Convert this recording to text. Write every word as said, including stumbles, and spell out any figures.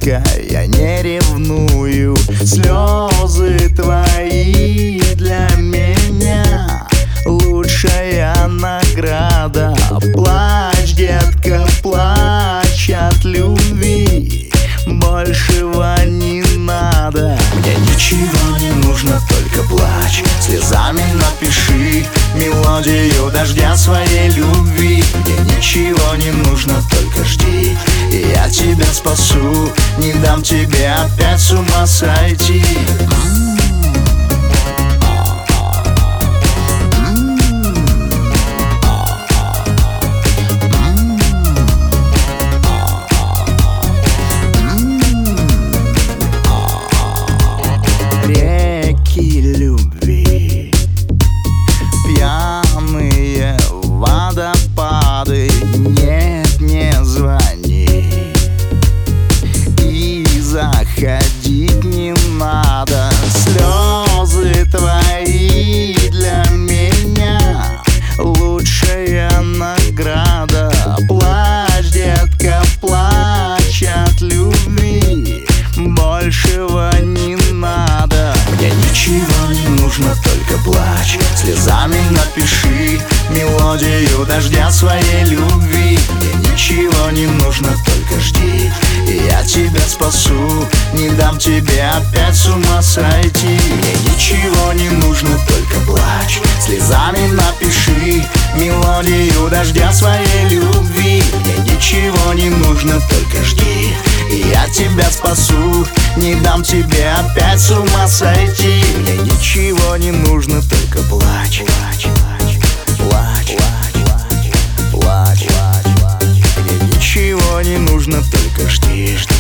детка, я не ревную. Слезы твои для меня лучшая награда. Плачь, детка, плачь от любви, большего не надо. Мне ничего не нужно, только плачь. Слезами напиши мелодию дождя своей любви. Мне ничего не нужно, только жди, и я тебя спасу. Не дам тебе опять с ума сойти. Реки любви, пьяные водопады. Нет, не звони, и заходить не надо. Слезы твои для меня лучшая награда. Плачь, детка, плачь от любви, большего не надо. Мне ничего не нужно, только плачь. Слезами напиши мелодию дождя своей любви. Мне ничего не нужно, только жди, и я тебя спасу. Не дам тебе опять с ума сойти. Мне ничего не нужно, только плачь. Слезами напиши мелодию дождя своей любви. Мне ничего не нужно, только жди, и я тебя спасу. Не дам тебе опять с ума сойти. Мне ничего не нужно, только плачь. Плачь, плачь, плачь, плачь, плачь. Мне ничего не нужно, только жди.